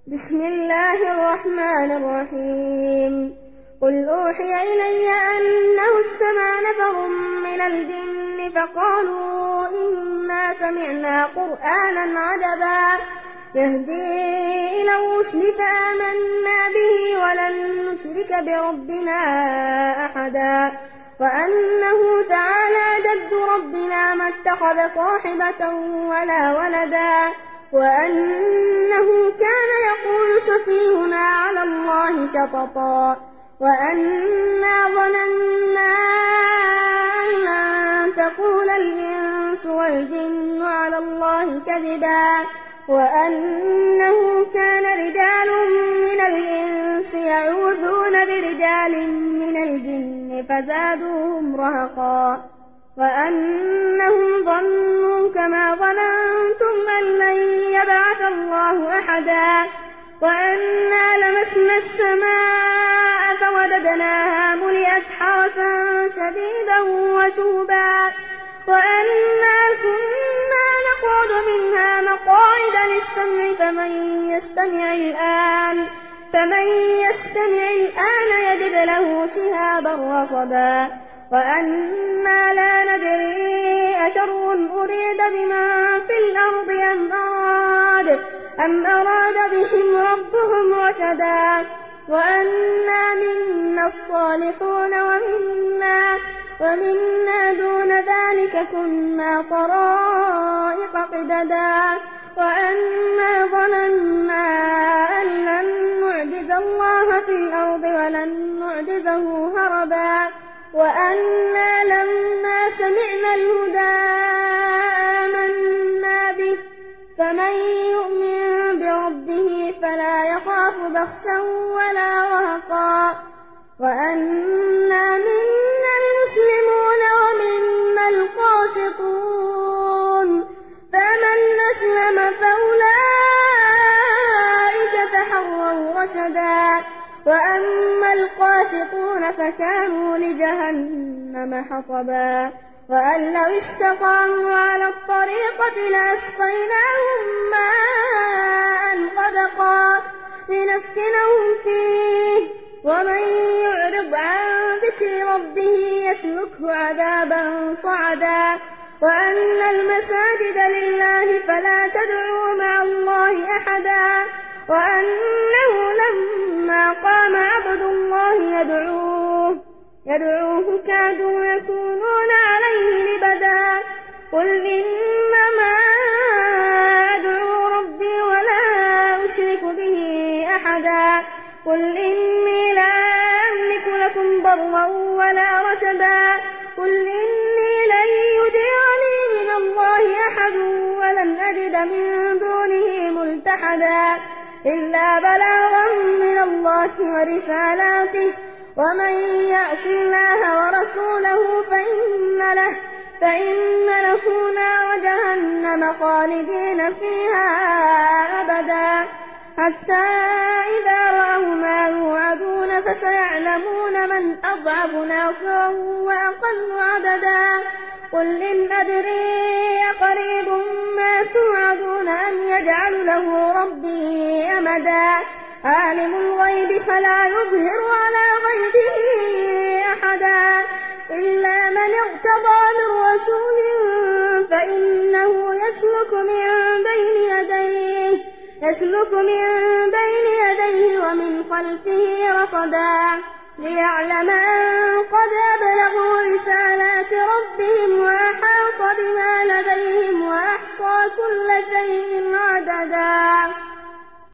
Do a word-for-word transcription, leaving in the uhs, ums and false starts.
بسم الله الرحمن الرحيم قل أوحي إلي أنه استمع نفر من الجن فقالوا إنا سمعنا قرآنا عجبا يهدي إلى الرشد فآمنا به ولن نشرك بربنا أحدا وأنه تعالى جد ربنا ما اتخذ صاحبة ولا ولدا وأنه كان يقول سفيهنا على الله شططا وأنا ظننا أن لن تقول الإنس والجن على الله كذبا وأنه كان رجال من الإنس يعوذون برجال من الجن فزادوهم رهقا وأنهم ظنوا كما ظننتم أن لن يبعث الله أحدا وأنا لمسنا السماء فوددناها ملئت حرسا شديدا وشوبا وأنا كنا نقعد منها مقاعد للسمع فمن يستمع الآن فمن يستمع الآن يجد له شهابا رصدا وأنا لا ندري أشر أريد بمن في الأرض أم أراد أم أراد بهم ربهم رشدا وأنا منا الصالحون ومنا ومنا دون ذلك كنا طرائق قددا وأنا ظننا أن لن نعجز الله في الأرض ولن نعجزه هربا وأنا لما سمعنا الهدى آمنا به فمن يؤمن بربه فلا يخاف بخسا ولا رهقا وأنا منا المسلمون ومنا القاسطون فمن أسلم فأولئك تحروا رشدا وأما القاسطون فكانوا لجهنم حطبا وأن لو استقاموا على الطريقة لأسقيناهم ماء غدقا لنفتنهم فيه ومن يعرض عن ذكر ربه يسلكه عذابا صعدا وأن المساجد لله فلا تدعوا مع الله أحدا وأنه لما قام عبد الله يدعوه يدعوه كادوا يكونون عليه لبدا قل إنما أدعو ربي ولا أشرك به أحدا قل إني لا أملك لكم ضرا ولا رشدا قل إني لن يجيرني من الله أحد ولن أجد من دونه ملتحدا إلا بلاغا من الله ورسالاته ومن يعص الله ورسوله فإن له فإن له نار جهنم خالدين فيها أبدا حتى إذا رأوا ما يوعدون فسيعلمون من أضعف ناصرا وأقل عددا قل إن أدري أقريب ما توعدون أم يجعل له ربي أمدا عالم الغيب فلا يظهر على غيبه أحدا إلا من ارتضى من رسول فإنه يسلك من بين يديه يسلك من بين يديه ومن خلفه رصدا ليعلم أن قد أبلغوا رسالات ربهم وأحاط بما لديهم وأحصى كل شيء عددا.